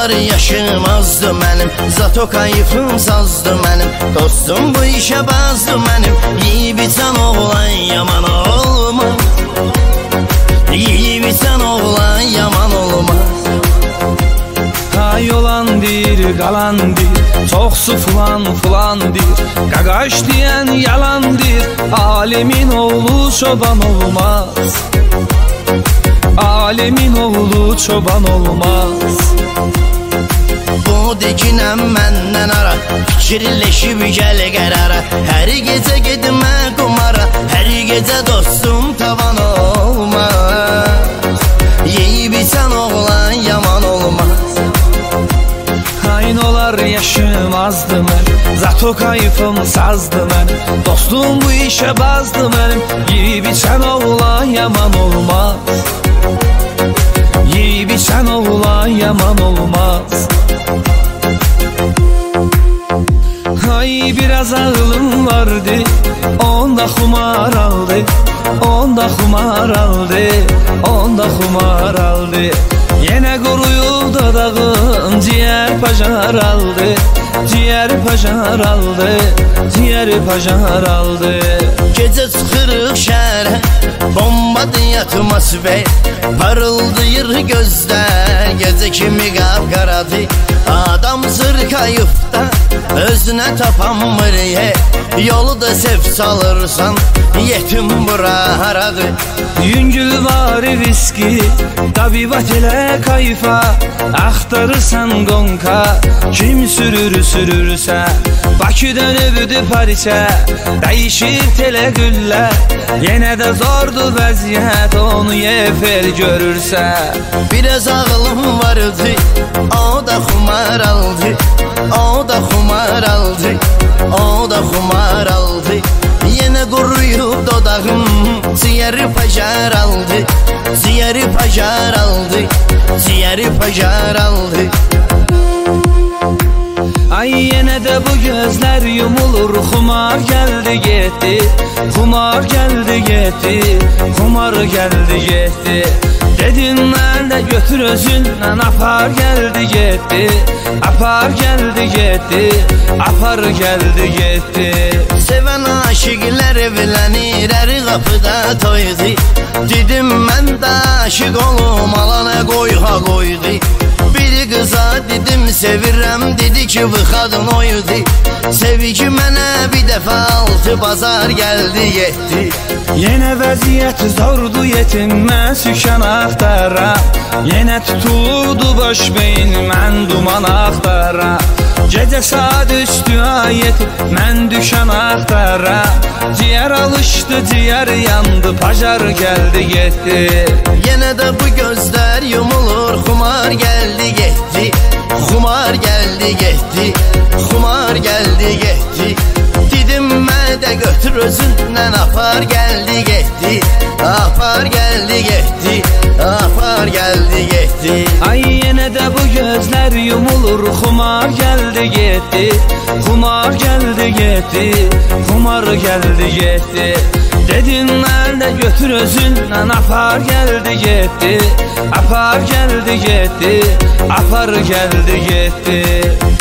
olar yaşımazdı mənim, zato kayıfım sazdı mənim, dostum bu işe bazdı mənim. Yiyib içən oğlan yaman olmaz, yiyib içən oğlan yaman olmaz. Hay olandır, qalandır, çoxsu fulandır, qaqaş deyən yalandır, alemin oğlu çoban olmaz, alemin oğlu çoban olmaz. Bu dikinəm məndən ara, fikirləşib gəl qərara, hər gecə gedmə qumara, hər gecə dostum tavan olmaz, yeyib içən oğlan yaman olmaz. Hain olar yaşım azdı mən, zato kayıfım sazdı mən, dostum bu işe bazdı mənim, yiyib içən oğlan yaman olmaz, yiyib içən oğlan yaman olmaz. Hay biraz ağlım vardı, onda xumar aldı, onda xumar aldı, onda xumar aldı. Yenə quruyub dodağım, ciğer pajar aldı, ciğer pajar aldı, ciğer pajar aldı. Gecə çıxırıq şəhərə, bombadır yatmaz bey, parıldayır gözlər, gecə kimi qapqaradır. Adam zırkayıfda özünə tapanmır ye, yolu da sev salırsan, yetim bura haradır. Yüngül var viski, tabibat elə kayfa, axtarırsan qonka, kim sürürsə, Bakı dönübdü Parisə, dəyişir telə güllə, yenə də zordur vəziyyət, onu yefer görürsə. Biraz ağlım vardı, o da xumar aldı, o da xumar aldı, o da xumar aldı. Yenə quruyub dodağım, ciğeri pajar aldı, ciğeri pajar aldı, ciğeri pajar aldı. Ay yenə də bu gözlər yumulur, xumar gəldi getdi, xumar gəldi getdi, xumar gəldi getdi. Dedim mən də götür özündən, apar gəldi getdi, apar gəldi getdi, apar gəldi getdi. Sevən aşıqlər evlənir, əri qapıda toydu, dedim mən də aşıq olum, alana qoyha qoydu. Bir qıza dedim sevirəm, dedi ki bu qadın oydu, sevgi mənə bir dəfə altı bazar gəldi getdi. Yenə vəziyyət zordu, yetimə sükən axtara, yenə tutuldu boş beyin, mən duman axtara. Gecə saat üstü ayet, mən düşən axtara, ciğer alışdı, ciğer yandı, pajar gəldi getdi. Yenə də bu gözlər yumulur, xumar gəldi getdi, xumar gəldi getdi, xumar gəldi getdi. Dedim mən də götür özündən, apar gəldi getdi, apar gəldi getdi, apar gəldi getdi. Ay yenə də bu gözlər yumulur, xumar gəldi getdi, xumar gəldi getdi, xumar gəldi getdi. Dedim mən də götür özündən, apar gəldi getdi, apar gəldi getdi, apar gəldi getdi.